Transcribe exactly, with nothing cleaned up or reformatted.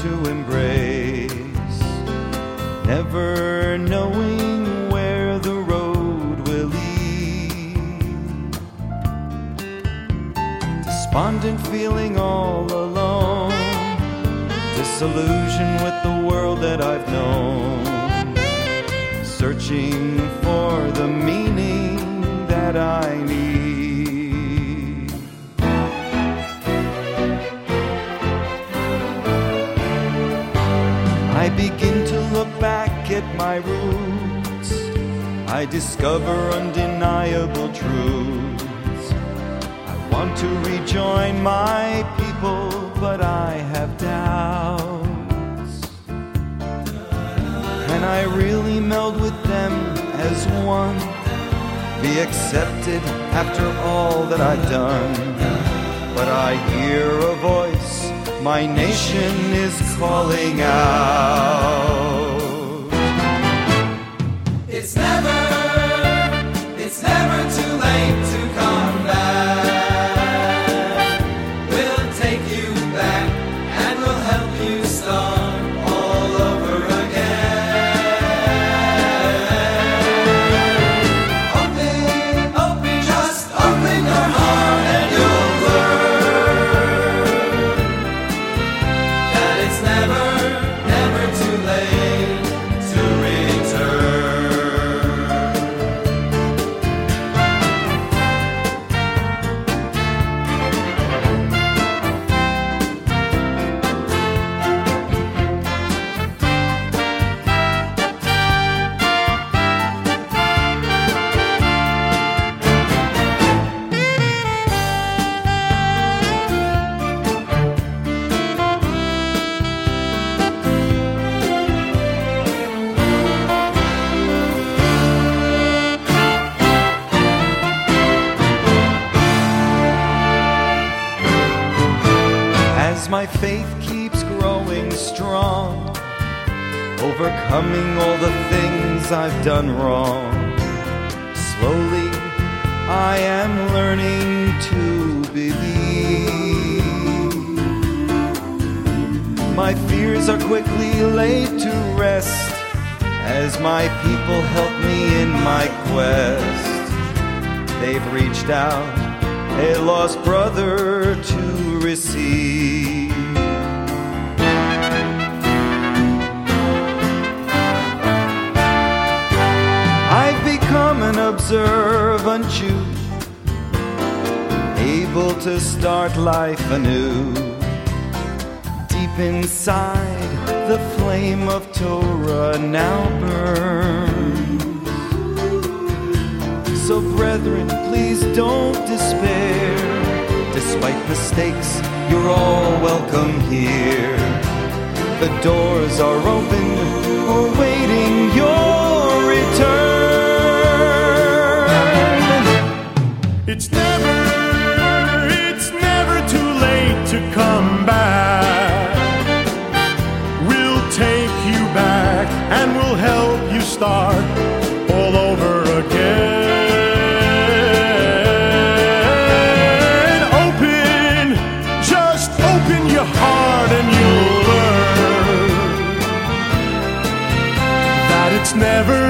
to embrace, never knowing where the road will lead. Despondent, feeling all alone, disillusioned with the world that I've known, searching for the meaning that I need. I begin to look back at my roots. I discover undeniable truths. I want to rejoin my people, but I have doubts. Can I really meld with them as one? Be accepted after all that I've done? But I hear a voice, my nation is calling out. It's never, it's never too late to come back. We'll take you back and we'll help you start all over again. Open, open, just open your heart and you'll learn that it's never, never too late to return. As my faith keeps growing strong, overcoming all the things I've done wrong, slowly I am learning to believe. My fears are quickly laid to rest as my people help me in my quest. They've reached out, a lost brother to receive. I've become an observant Jew, able to start life anew. Deep inside, the flame of Torah now burns. So brethren, please don't despair. Despite mistakes, you're all welcome here. The doors are open, awaiting your return. It's never, it's never too late to come back. We'll take you back and we'll help you start all over again. Never